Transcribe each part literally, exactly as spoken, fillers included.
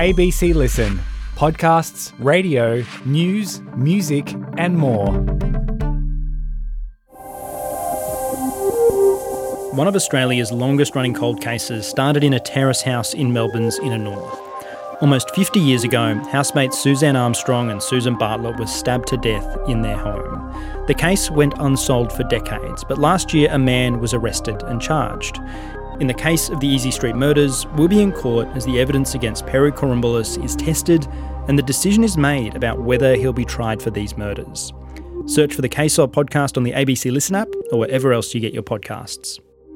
A B C Listen. Podcasts, radio, news, music and more. One of Australia's longest-running cold cases started in a terrace house in Melbourne's inner north. Almost fifty years ago, housemates Suzanne Armstrong and Susan Bartlett were stabbed to death in their home. The case went unsolved for decades, but last year a man was arrested and charged. In the case of the Easy Street murders, we'll be in court as the evidence against Perry Koroumboulos is tested and the decision is made about whether he'll be tried for these murders. Search for the K S O B podcast on the A B C Listen app or wherever else you get your podcasts.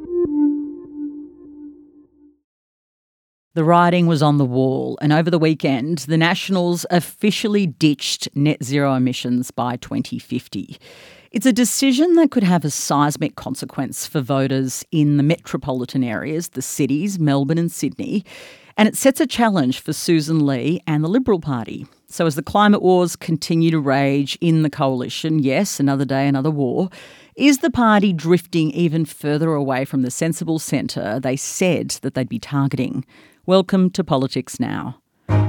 The writing was on the wall, and over the weekend, the Nationals officially ditched net zero emissions by twenty fifty. It's a decision that could have a seismic consequence for voters in the metropolitan areas, the cities, Melbourne and Sydney, and it sets a challenge for Susan Lee and the Liberal Party. So as the climate wars continue to rage in the coalition, yes, another day, another war, is the party drifting even further away from the sensible centre they said that they'd be targeting? Welcome to Politics Now.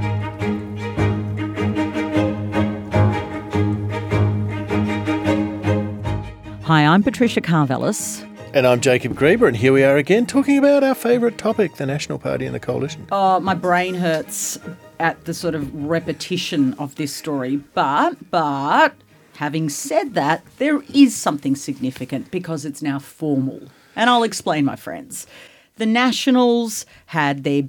Hi, I'm Patricia Karvelis. And I'm Jacob Grieber, and here we are again talking about our favourite topic, the National Party and the Coalition. Oh, my brain hurts at the sort of repetition of this story, but, but, having said that, there is something significant because it's now formal. And I'll explain, my friends. The Nationals had their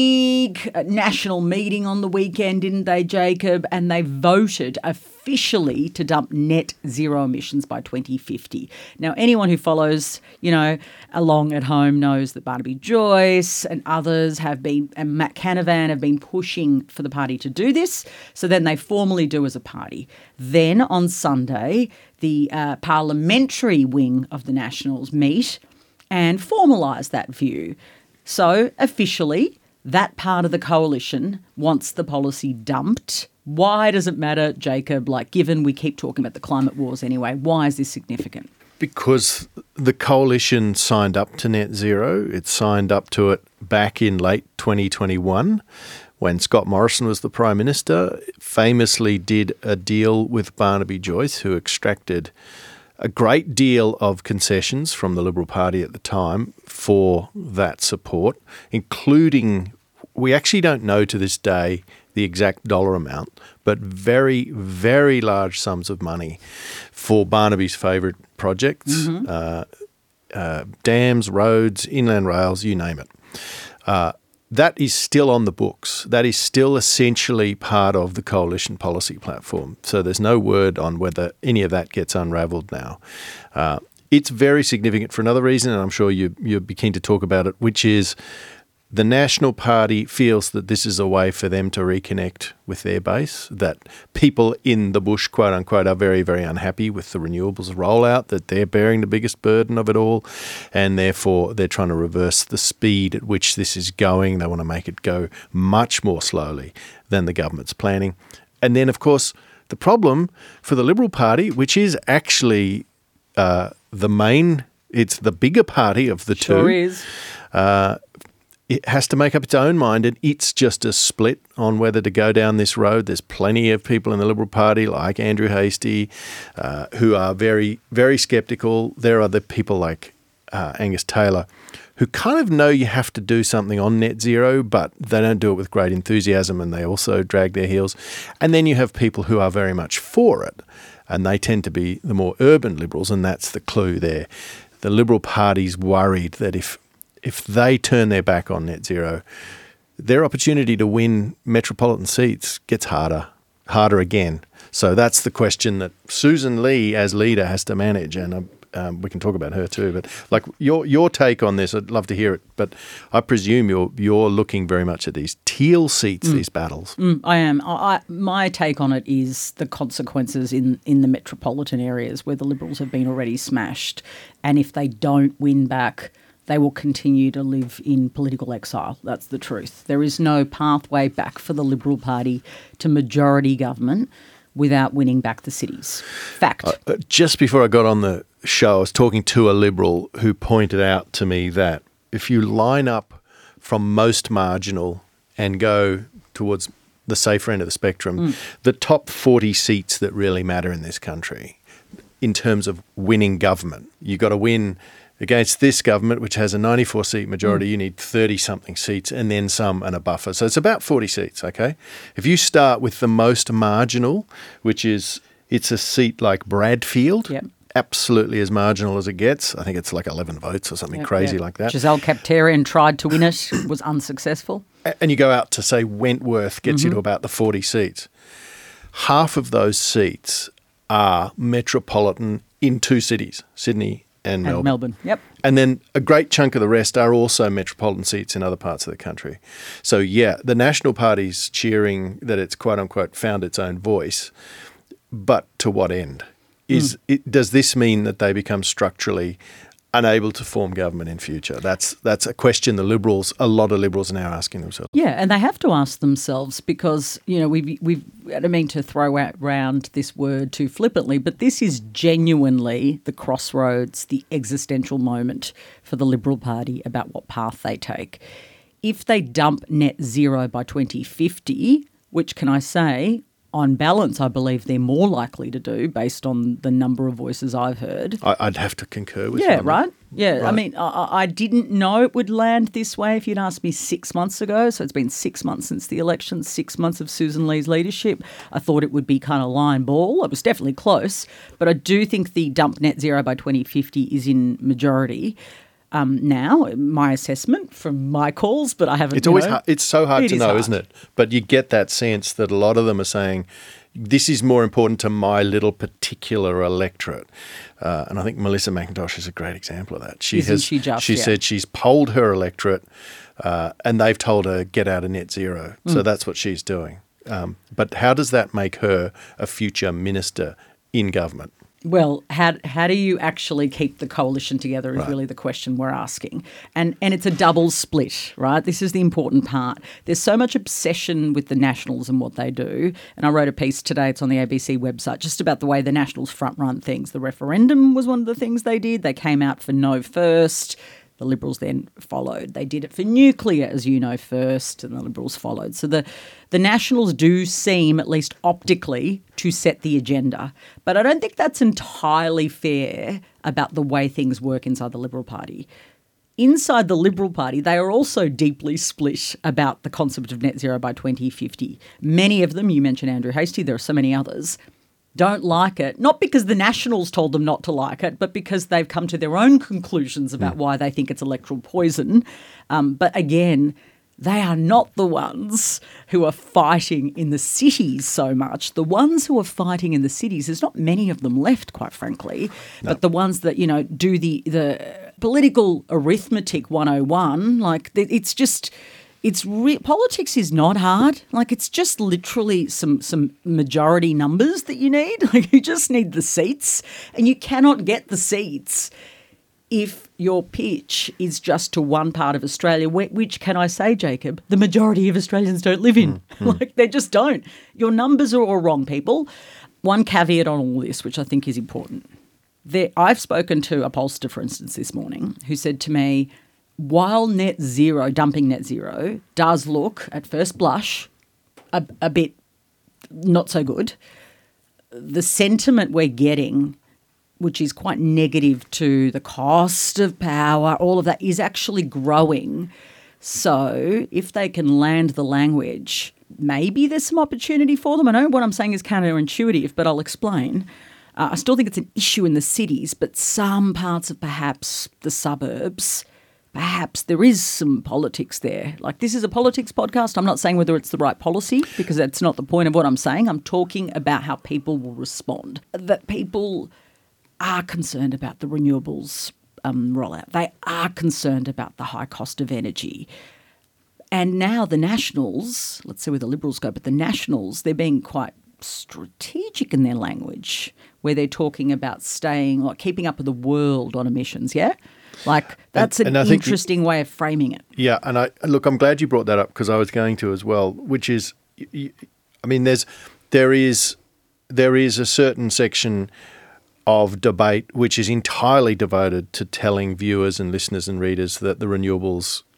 big national meeting on the weekend, didn't they, Jacob? And they voted officially to dump net zero emissions by twenty fifty. Now, anyone who follows, you know, along at home knows that Barnaby Joyce and others have been, and Matt Canavan have been pushing for the party to do this. So then they formally do as a party. Then on Sunday, the uh, parliamentary wing of the Nationals meet and formalise that view. So, officially, that part of the coalition wants the policy dumped. Why does it matter, Jacob? Like, given we keep talking about the climate wars anyway, why is this significant? Because the coalition signed up to net zero. It signed up to it back in late twenty twenty-one when Scott Morrison was the Prime Minister, famously did a deal with Barnaby Joyce, who extracted a great deal of concessions from the Liberal Party at the time for that support, including, we actually don't know to this day the exact dollar amount, but very, very large sums of money for Barnaby's favourite projects, mm-hmm. uh, uh, dams, roads, inland rails, you name it. Uh, That is still on the books. That is still essentially part of the coalition policy platform. So there's no word on whether any of that gets unravelled now. Uh, it's very significant for another reason, and I'm sure you, you'd be keen to talk about it, which is the National Party feels that this is a way for them to reconnect with their base, that people in the bush, quote unquote, are very, very unhappy with the renewables rollout, that they're bearing the biggest burden of it all, and therefore they're trying to reverse the speed at which this is going. They want to make it go much more slowly than the government's planning. And then, of course, the problem for the Liberal Party, which is actually uh, the main, it's the bigger party of the sure two. Is. Uh, It has to make up its own mind, and it's just a split on whether to go down this road. There's plenty of people in the Liberal Party, like Andrew Hastie, uh, who are very, very sceptical. There are the people like uh, Angus Taylor, who kind of know you have to do something on net zero, but they don't do it with great enthusiasm, and they also drag their heels. And then you have people who are very much for it, and they tend to be the more urban Liberals, and that's the clue there. The Liberal Party's worried that if If they turn their back on net zero, their opportunity to win metropolitan seats gets harder, harder again. So that's the question that Susan Lee, as leader, has to manage, and um, um, we can talk about her too. But like your your take on this, I'd love to hear it. But I presume you're you're looking very much at these teal seats, mm. these battles. Mm, I am. I, my take on it is the consequences in in the metropolitan areas where the Liberals have been already smashed, and if they don't win back, they will continue to live in political exile. That's the truth. There is no pathway back for the Liberal Party to majority government without winning back the cities. Fact. Uh, just before I got on the show, I was talking to a Liberal who pointed out to me that if you line up from most marginal and go towards the safer end of the spectrum, mm. the top forty seats that really matter in this country in terms of winning government. You've got to win against this government, which has a ninety-four seat majority. Mm. You need thirty-something seats and then some and a buffer. So it's about forty seats, okay? If you start with the most marginal, which is it's a seat like Bradfield, yep. absolutely as marginal as it gets. I think it's like eleven votes or something yep, crazy yep. like that. Giselle Kaptarian tried to win it, was unsuccessful. And you go out to, say, Wentworth gets mm-hmm. you to about the forty seats. Half of those seats are metropolitan in two cities, Sydney and, and Melbourne. Melbourne, yep. And then a great chunk of the rest are also metropolitan seats in other parts of the country. So, yeah, the National Party's cheering that it's quote-unquote found its own voice, but to what end? Is mm. it, does this mean that they become structurally unable to form government in future? That's that's a question the Liberals, a lot of Liberals are now asking themselves. Yeah, and they have to ask themselves because, you know, we've, we've I don't mean to throw around this word too flippantly, but this is genuinely the crossroads, the existential moment for the Liberal Party about what path they take. If they dump net zero by twenty fifty, which can I say, on balance, I believe they're more likely to do based on the number of voices I've heard. I'd have to concur with yeah, you. Right? Yeah, right. I mean, I, I didn't know it would land this way if you'd asked me six months ago. So it's been six months since the election, six months of Susan Lee's leadership. I thought it would be kind of line ball. It was definitely close. But I do think the dump net zero by twenty fifty is in majority. Um, now, my assessment from my calls, but I haven't. It's always know, hard, it's so hard it to know, hard. isn't it? But you get that sense that a lot of them are saying, this is more important to my little particular electorate. Uh, and I think Melissa McIntosh is a great example of that. She Isn't has. she just, she yeah. said she's polled her electorate, uh, and they've told her get out of net zero. Mm. So that's what she's doing. Um, but how does that make her a future minister in government? Well, how how do you actually keep the coalition together is right. really the question we're asking. And and it's a double split, right? This is the important part. There's so much obsession with the Nationals and what they do. And I wrote a piece today, it's on the A B C website, just about the way the Nationals front run things. The referendum was one of the things they did. They came out for no first. The Liberals then followed. They did it for nuclear, as you know, first, and the Liberals followed. So the, the Nationals do seem, at least optically, to set the agenda. But I don't think that's entirely fair about the way things work inside the Liberal Party. Inside the Liberal Party, they are also deeply split about the concept of net zero by twenty fifty. Many of them, you mentioned Andrew Hastie, there are so many others, don't like it, not because the Nationals told them not to like it, but because they've come to their own conclusions about mm. why they think it's electoral poison. Um, but again, they are not the ones who are fighting in the cities so much. The ones who are fighting in the cities, there's not many of them left, quite frankly, no. but the ones that, you know, do the, the political arithmetic one oh one, like it's just... It's re- politics is not hard. Like it's just literally some some majority numbers that you need. Like you just need the seats, and you cannot get the seats if your pitch is just to one part of Australia, which, can I say, Jacob, the majority of Australians don't live in. Mm-hmm. Like they just don't. Your numbers are all wrong, people. One caveat on all this, which I think is important. There, I've spoken to a pollster, for instance, this morning, who said to me, while net zero, dumping net zero, does look, at first blush, a, a bit not so good, the sentiment we're getting, which is quite negative to the cost of power, all of that, is actually growing. So if they can land the language, maybe there's some opportunity for them. I know what I'm saying is counterintuitive, but I'll explain. Uh, I still think it's an issue in the cities, but some parts of perhaps the suburbs, perhaps there is some politics there. Like this is a politics podcast. I'm not saying whether it's the right policy because that's not the point of what I'm saying. I'm talking about how people will respond. That people are concerned about the renewables um, rollout. They are concerned about the high cost of energy. And now the Nationals, let's see where the Liberals go, but the Nationals, they're being quite strategic in their language where they're talking about staying, like keeping up with the world on emissions, yeah? Like that's and, an and interesting you, way of framing it. Yeah, and I look, I'm glad you brought that up because I was going to as well, which is, I mean, there's there is there is a certain section of debate which is entirely devoted to telling viewers and listeners and readers that the renewables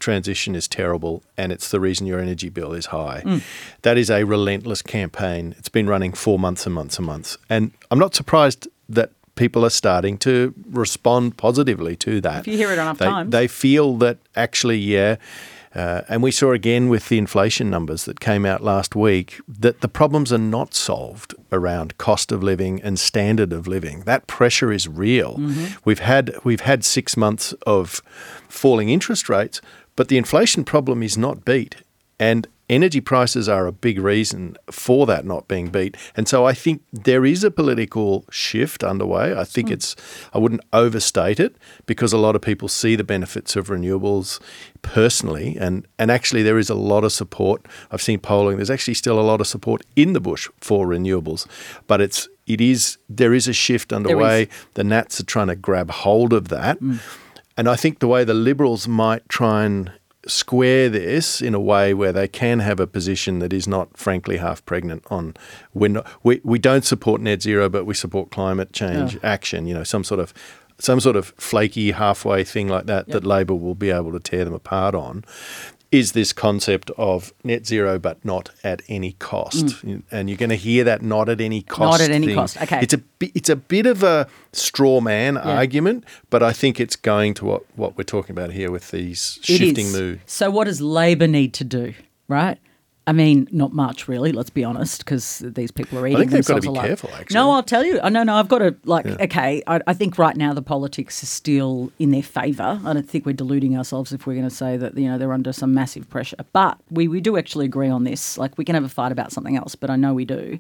transition is terrible and it's the reason your energy bill is high. Mm. That is a relentless campaign. It's been running for months and months and months. And I'm not surprised that people are starting to respond positively to that. If you hear it enough they, times. They feel that actually, yeah, uh, and we saw again with the inflation numbers that came out last week, that the problems are not solved around cost of living and standard of living. That pressure is real. Mm-hmm. We've had we've had six months of falling interest rates, but the inflation problem is not beat. And energy prices are a big reason for that not being beat. And so I think there is a political shift underway. I think mm. it's, I wouldn't overstate it, because a lot of people see the benefits of renewables personally. And, and actually there is a lot of support. I've seen polling. There's actually still a lot of support in the bush for renewables. But it's, it is, there is a shift underway. The Nats are trying to grab hold of that. Mm. And I think the way the Liberals might try and square this in a way where they can have a position that is not, frankly, half pregnant on we're not, we we don't support net zero, but we support climate change yeah. action. You know, some sort of some sort of flaky halfway thing like that yep. that Labor will be able to tear them apart on. Is this concept of net zero, but not at any cost, mm. and you're going to hear that not at any cost. Not at any thing. cost. Okay, it's a it's a bit of a straw man yeah. argument, but I think it's going to what what we're talking about here with these it shifting is. moods. So, what does Labor need to do? Right? I mean, not much really. Let's be honest, because these people are eating I think they've got to themselves be alive. careful. Actually, no, I'll tell you. No, no, I've got to like. Yeah. Okay, I, I think right now the politics is still in their favour. I don't think we're deluding ourselves if we're going to say that you know they're under some massive pressure. But we we do actually agree on this. Like we can have a fight about something else, but I know we do.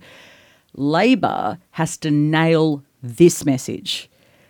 Labor has to nail this message.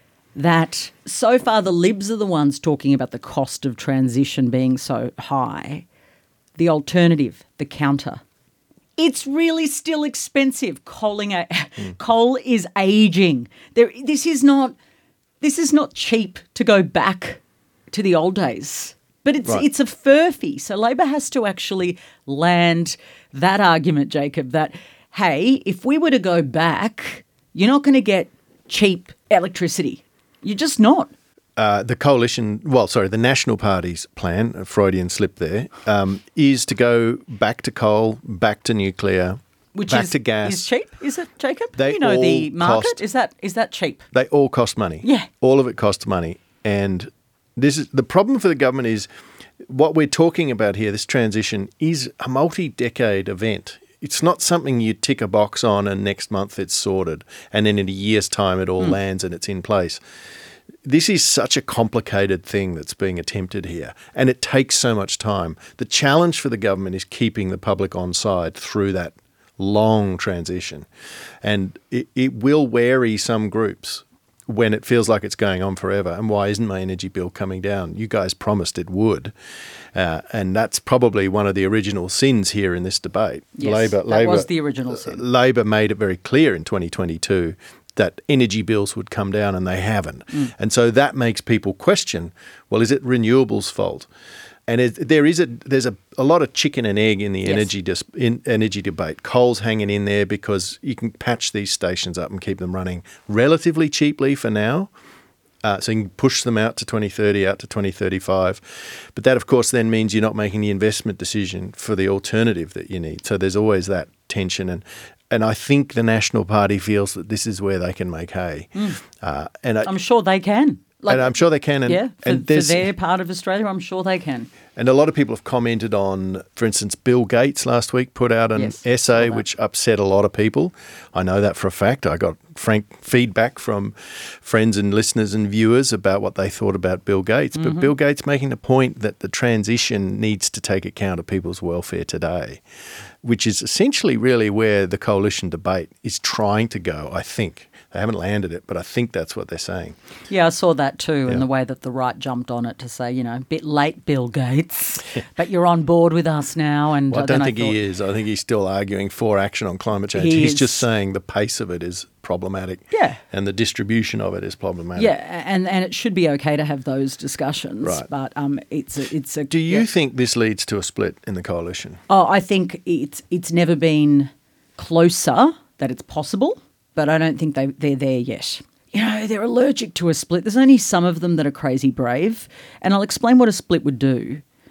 That so far the Libs are the ones talking about the cost of transition being so high. The alternative, the counter. It's really still expensive. Coaling a- mm. Coal is aging. There, this is not. This is not cheap to go back to the old days. But it's right. it's a furphy. So Labor has to actually land that argument, Jacob. That hey, if we were to go back, you're not going to get cheap electricity. You're just not. Uh, the coalition, well, sorry, the National Party's plan, a Freudian slip there, um, is to go back to coal, back to nuclear, Which back is, to gas. is cheap, is it, Jacob? They you know the all market. cost- Is that is that cheap? They all cost money. Yeah. All of it costs money. And this is the problem for the government is what we're talking about here, this transition, is a multi-decade event. It's not something you tick a box on and next month it's sorted and then in a year's time it all mm. lands and it's in place. This is such a complicated thing that's being attempted here, and it takes so much time. The challenge for the government is keeping the public on side through that long transition, and it, it will weary some groups when it feels like it's going on forever. And why isn't my energy bill coming down? You guys promised it would, uh, and that's probably one of the original sins here in this debate. Yes, Labor, that Labor, was the original sin. Labor made it very clear in twenty twenty-two that energy bills would come down, and they haven't. Mm. And so that makes people question, well, is it renewables' fault? And it, there is a there's a, a lot of chicken and egg in the yes. energy dis, in, energy debate. Coal's hanging in there because you can patch these stations up and keep them running relatively cheaply for now. Uh, so you can push them out to twenty thirty, out to twenty thirty-five. But that, of course, then means you're not making the investment decision for the alternative that you need. So there's always that tension. And And I think the National Party feels that this is where they can make hay. Mm. Uh, and I, I'm sure they can. Like, and I'm sure they can. And, yeah, for, and for their part of Australia, I'm sure they can. And a lot of people have commented on, for instance, Bill Gates last week put out an yes, essay which upset a lot of people. I know that for a fact. I got frank feedback from friends and listeners and viewers about what they thought about Bill Gates. But mm-hmm. Bill Gates making the point that the transition needs to take account of people's welfare today, which is essentially really where the coalition debate is trying to go, I think. They haven't landed it, but I think that's what they're saying. Yeah, I saw that too, yeah. in the way that the right jumped on it to say, you know, a bit late, Bill Gates, but you're on board with us now. And well, I don't think I thought, he is. I think he's still arguing for action on climate change. He he's is. just saying the pace of it is problematic. Yeah. And the distribution of it is problematic. Yeah, and, and it should be okay to have those discussions. Right. But um, it's a, it's a. Do you yeah. think this leads to a split in the coalition? Oh, I think it's it's never been closer that it's possible, but I don't think they, they're there yet. You know, they're allergic to a split. There's only some of them that are crazy brave, and I'll explain what a split would do.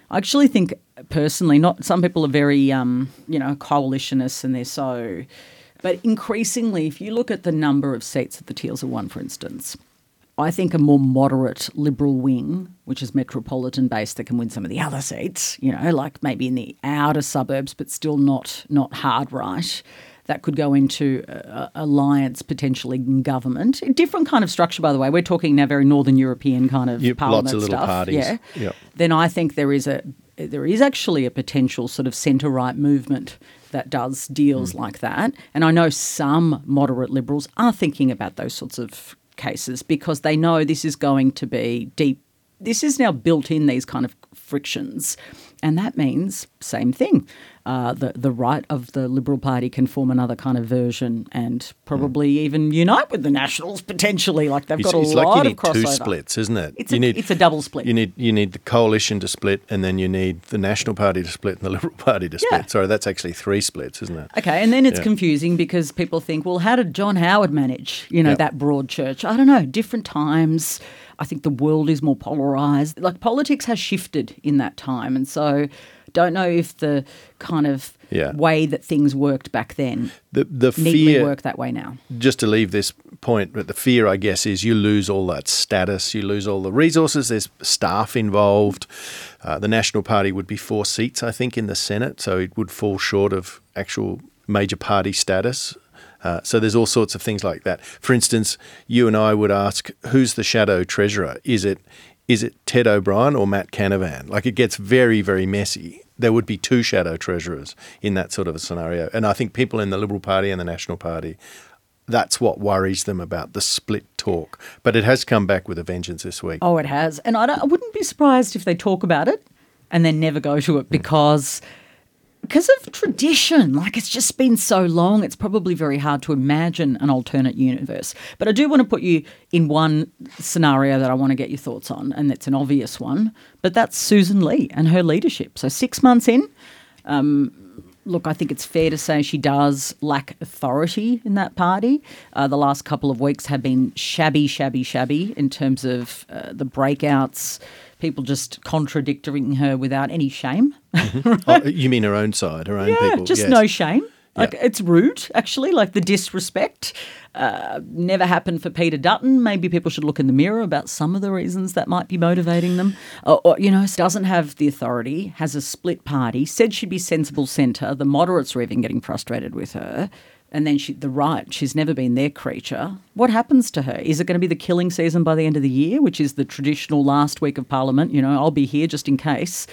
I actually think personally, not some people are very, um, you know, coalitionists and they're so, but increasingly, if you look at the number of seats that the Teals have won, for instance, I think a more moderate Liberal wing, which is metropolitan-based, that can win some of the other seats, you know, like maybe in the outer suburbs, but still not not hard right, that could go into uh, alliance potentially in government. A different kind of structure, by the way. We're talking now very Northern European kind of yep, parliament lots of little stuff. parties. Yeah. Yep. Then I think there is a there is actually a potential sort of centre-right movement that does deals mm. like that. And I know some moderate Liberals are thinking about those sorts of cases because they know this is going to be deep. This is now built in, these kind of frictions. And that means, same thing, uh, the, the right of the Liberal Party can form another kind of version and probably mm. even unite with the Nationals potentially. Like they've it's, got a it's lot like you need of crossover. two splits, isn't it? It's, you a, need, it's a double split. You need you need the coalition to split and then you need the National Party to split and the Liberal Party to split. Yeah. Sorry, that's actually three splits, isn't it? Okay, and then it's yeah. confusing because people think, well, how did John Howard manage, you know, yep. that broad church? I don't know, different times. I think the world is more polarised. Like politics has shifted in that time. And so don't know if the kind of yeah. way that things worked back then the, the neatly fear, work that way now. Just to leave this point, but the fear, I guess, is you lose all that status, you lose all the resources, there's staff involved. Uh, the National Party would be four seats, I think, in the Senate, so it would fall short of actual major party status. Uh, so there's all sorts of things like that. For instance, you and I would ask, who's the shadow treasurer? Is it is it Ted O'Brien or Matt Canavan? Like it gets very, very messy. There would be two shadow treasurers in that sort of a scenario. And I think people in the Liberal Party and the National Party, that's what worries them about the split talk. But it has come back with a vengeance this week. Oh, it has. And I, don't, I wouldn't be surprised if they talk about it and then never go to it because... Because of tradition, like it's just been so long, it's probably very hard to imagine an alternate universe. But I do want to put you in one scenario that I want to get your thoughts on, and it's an obvious one, but that's Susan Lee and her leadership. So six months in, um, look, I think it's fair to say she does lack authority in that party. Uh, the last couple of weeks have been shabby, shabby, shabby in terms of uh, the breakouts, people just contradicting her without any shame. Mm-hmm. oh, you mean her own side, her own yeah, people? just yes. no shame. Like yeah. it's rude, actually, like the disrespect. Uh, never happened for Peter Dutton. Maybe people should look in the mirror about some of the reasons that might be motivating them. Or, or you know, doesn't have the authority, has a split party, said she'd be sensible centre. The moderates are even getting frustrated with her. And then she, the right, she's never been their creature. What happens to her? Is it going to be the killing season by the end of the year, which is the traditional last week of Parliament? You know, I'll be here just in case.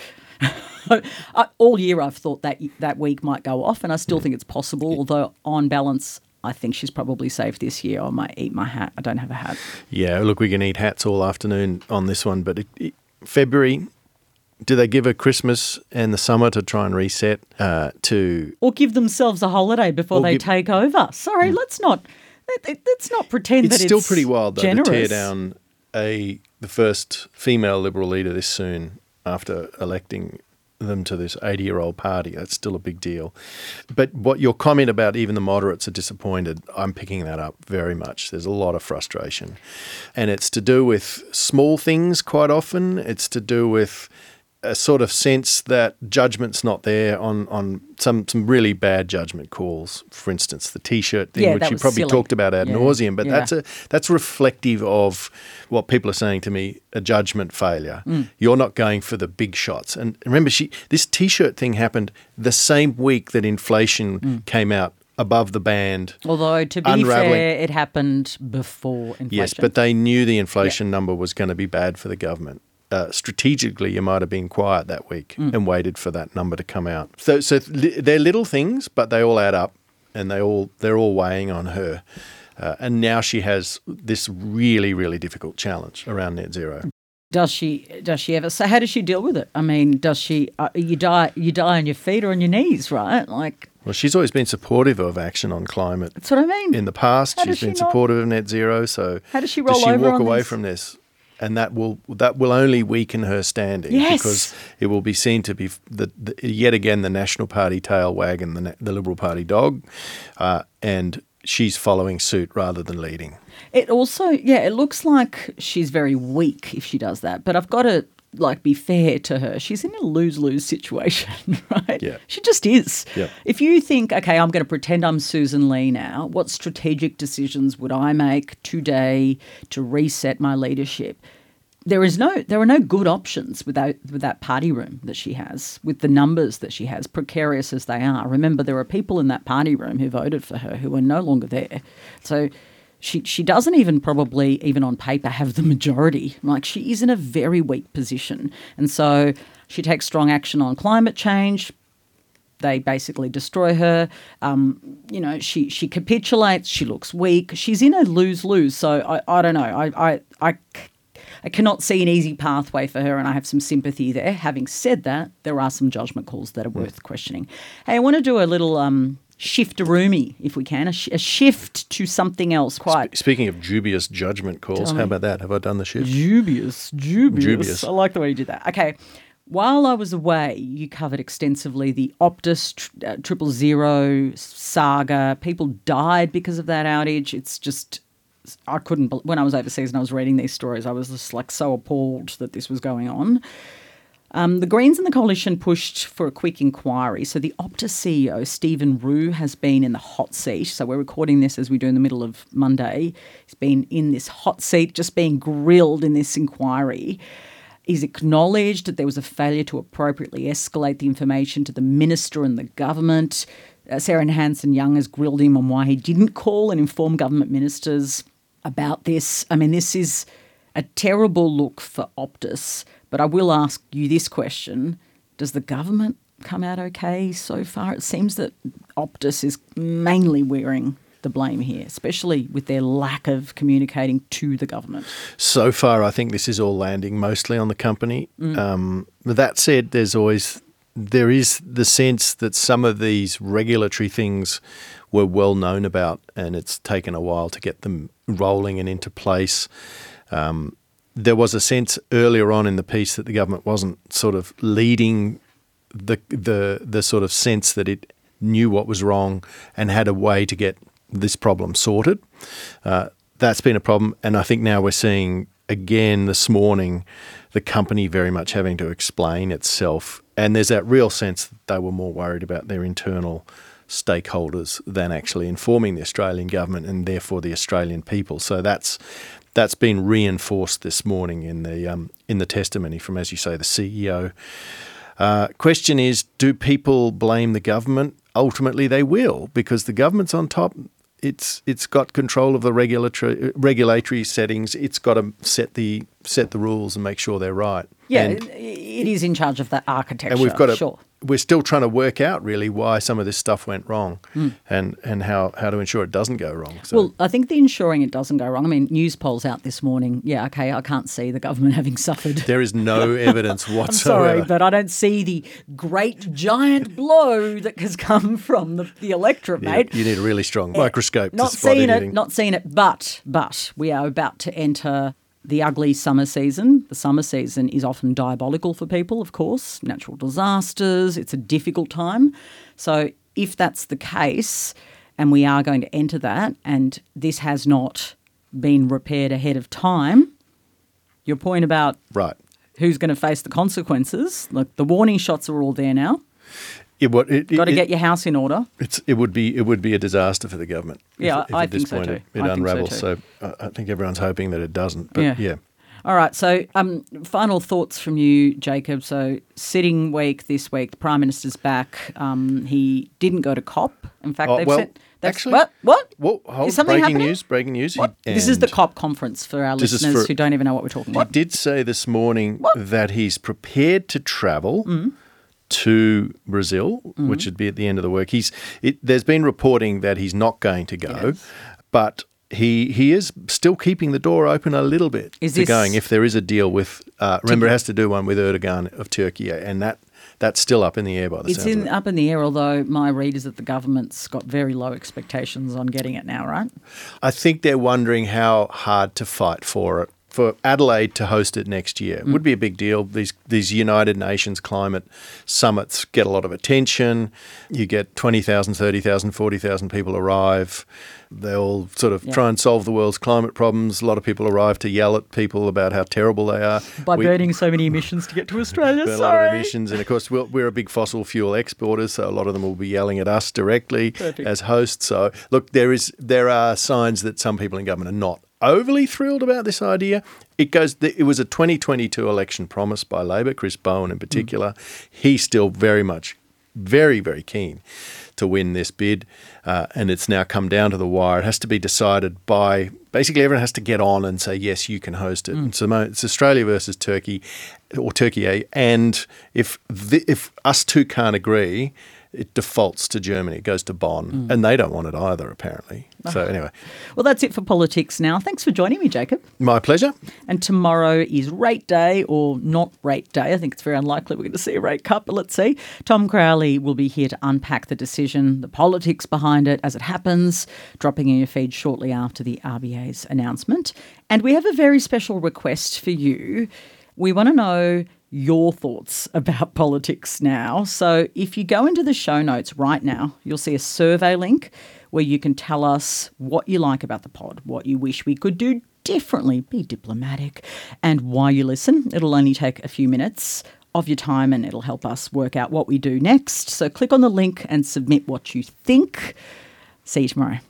All year I've thought that that week might go off, and I still think it's possible, although on balance, I think she's probably safe this year. I might eat my hat. I don't have a hat. Yeah, look, we can eat hats all afternoon on this one, but it, it, February... Do they give her Christmas and the summer to try and reset uh, to... Or give themselves a holiday before they give, take over? Sorry, mm. let's not let's not pretend it's that it's still pretty wild, though, generous. to tear down a the first female Liberal leader this soon after electing them to this eighty-year-old party. That's still a big deal. But what your comment about even the moderates are disappointed, I'm picking that up very much. There's a lot of frustration. And it's to do with small things quite often. It's to do with... a sort of sense that judgment's not there on, on some, some really bad judgment calls. For instance, the T-shirt thing, yeah, which you probably silly. talked about ad yeah. nauseum, but yeah. that's a that's reflective of what people are saying to me, a judgment failure. Mm. You're not going for the big shots. And remember, she this T-shirt thing happened the same week that inflation mm. came out above the band. Although, to be unraveling. fair, it happened before inflation. Yes, but they knew the inflation yeah. number was going to be bad for the government. Uh, strategically, you might have been quiet that week mm. and waited for that number to come out. So, so li- they're little things, but they all add up, and they all they're all weighing on her. Uh, and now she has this really, really difficult challenge around net zero. Does she? Does she ever? So, how does she deal with it? I mean, does she? Uh, you die. You die on your feet or on your knees, right? Like. Well, she's always been supportive of action on climate. That's what I mean. In the past, how she's been she not, supportive of net zero. So, how does she roll does she over walk on away this? from this? And that will that will only weaken her standing yes. because it will be seen to be the, the, yet again the National Party tail wagging the, the Liberal Party dog, uh, and she's following suit rather than leading. It also, yeah, it looks like she's very weak if she does that. But I've got to like be fair to her. She's in a lose-lose situation, right? Yeah. She just is. Yeah. If you think, okay, I'm going to pretend I'm Susan Lee now, what strategic decisions would I make today to reset my leadership? There is no, there are no good options without with that party room that she has, with the numbers that she has, precarious as they are. Remember, there are people in that party room who voted for her who are no longer there. So she she doesn't even probably, even on paper, have the majority. Like, she is in a very weak position. And so she takes strong action on climate change. They basically destroy her. Um, you know, she she capitulates. She looks weak. She's in a lose-lose. So I, I don't know. I, I, I I cannot see an easy pathway for her, and I have some sympathy there. Having said that, there are some judgment calls that are worth questioning. Hey, I want to do a little um, shift-a-roomie, if we can, a, sh- a shift to something else. Quite Sp- speaking of dubious judgment calls, Tell how me. about that? Have I done the shift? dubious, dubious. Dubious. I like the way you did that. Okay. While I was away, you covered extensively the Optus tr- uh, triple zero saga. People died because of that outage. It's just... I couldn't, bel- when I was overseas and I was reading these stories, I was just like so appalled that this was going on. Um, the Greens and the Coalition pushed for a quick inquiry. So the Optus C E O, Stephen Rue, has been in the hot seat. So we're recording this as we do in the middle of Monday. He's been in this hot seat, just being grilled in this inquiry. He's acknowledged that there was a failure to appropriately escalate the information to the minister and the government. Uh, Sarah Hanson-Young has grilled him on why he didn't call and inform government ministers about this. I mean, this is a terrible look for Optus, but I will ask you this question. Does the government come out okay so far? It seems that Optus is mainly wearing the blame here, especially with their lack of communicating to the government. So far, I think this is all landing mostly on the company. Mm. Um, that said, there's always... There is the sense that some of these regulatory things were well known about, and it's taken a while to get them rolling and into place. Um, there was a sense earlier on in the piece that the government wasn't sort of leading the the the sort of sense that it knew what was wrong and had a way to get this problem sorted. Uh, that's been a problem, and I think now we're seeing again this morning the company very much having to explain itself. And there's that real sense that they were more worried about their internal stakeholders than actually informing the Australian government and therefore the Australian people. So that's that's been reinforced this morning in the um, in the testimony from, as you say, the C E O. Uh, question is, do people blame the government? Ultimately, they will, because the government's on top. It's it's got control of the regulatory regulatory settings. It's got to set the set the rules and make sure they're right. Yeah, and, it is in charge of that architecture. and we've got to. Sure. We're still trying to work out really why some of this stuff went wrong, mm. and and how, how to ensure it doesn't go wrong. So. Well, I think the ensuring it doesn't go wrong. I mean, news polls out this morning. Yeah, okay, I can't see the government having suffered. There is no evidence whatsoever. I'm sorry, but I don't see the great giant blow that has come from the, the electorate, you, mate. You need a really strong microscope Not to spot seeing anything. it, not seeing it. But but we are about to enter the ugly summer season. The summer season is often diabolical for people, of course. Natural disasters. It's a difficult time. So if that's the case, and we are going to enter that, and this has not been repaired ahead of time, your point about right. who's going to face the consequences, look, the warning shots are all there now. It, what, it, Got to it, get your house in order. It's it would be it would be a disaster for the government. Yeah, if, if I at think this so point too. It, it I think so unravels. too. So, uh, I think everyone's hoping that it doesn't. But Yeah. yeah. All right. So, um, final thoughts from you, Jacob. So, sitting week this week, the Prime Minister's back. Um, he didn't go to COP. In fact, Oh, they've well, said that's, actually- what what Well, hold, Is something breaking happening? news. Breaking news. what? He- This is the and COP conference for our This is listeners for- who don't even know what we're talking He about. did say this morning What? that he's prepared to travel Mm. to Brazil, Mm-hmm. which would be at the end of the work. He's it, there's been reporting that he's not going to go, Yes. but he he is still keeping the door open a little bit Is to this- going if there is a deal with. Uh, remember, it has to do one with Erdogan of Turkey, and that that's still up in the air by the It's sounds in of it. up in the air, although my read is that the government's got very low expectations on getting it now, right? I think they're wondering how hard to fight for it for Adelaide to host it next year. It Mm. would be a big deal. These these United Nations climate summits get a lot of attention. You get twenty thousand, thirty thousand, forty thousand people arrive. They'll sort of Yeah. try and solve the world's climate problems. A lot of people arrive to yell at people about how terrible they are. By We- burning so many emissions to get to Australia, burn a lot of sorry. emissions, and of course we're, we're a big fossil fuel exporter, so a lot of them will be yelling at us directly Perfect. as hosts. So look, there is there are signs that some people in government are not overly thrilled about this idea. It goes. It was a twenty twenty-two election promise by Labor, Chris Bowen in particular. Mm. He's still very much, very very keen to win this bid, uh, and it's now come down to the wire. It has to be decided by basically everyone has to get on and say yes, you can host it. Mm. So it's Australia versus Turkey, or Turkey, and if the, if us two can't agree, it defaults to Germany. It goes to Bonn, mm. and they don't want it either, apparently. So anyway. Well, that's it for politics now. Thanks for joining me, Jacob. My pleasure. And tomorrow is rate day, or not rate day. I think it's very unlikely we're going to see a rate cut, but let's see. Tom Crowley will be here to unpack the decision, the politics behind it as it happens, dropping in your feed shortly after the R B A's announcement. And we have a very special request for you. We want to know your thoughts about politics now. So if you go into the show notes right now, you'll see a survey link where you can tell us what you like about the pod, what you wish we could do differently, be diplomatic, and why you listen. It'll only take a few minutes of your time and it'll help us work out what we do next. So click on the link and submit what you think. See you tomorrow.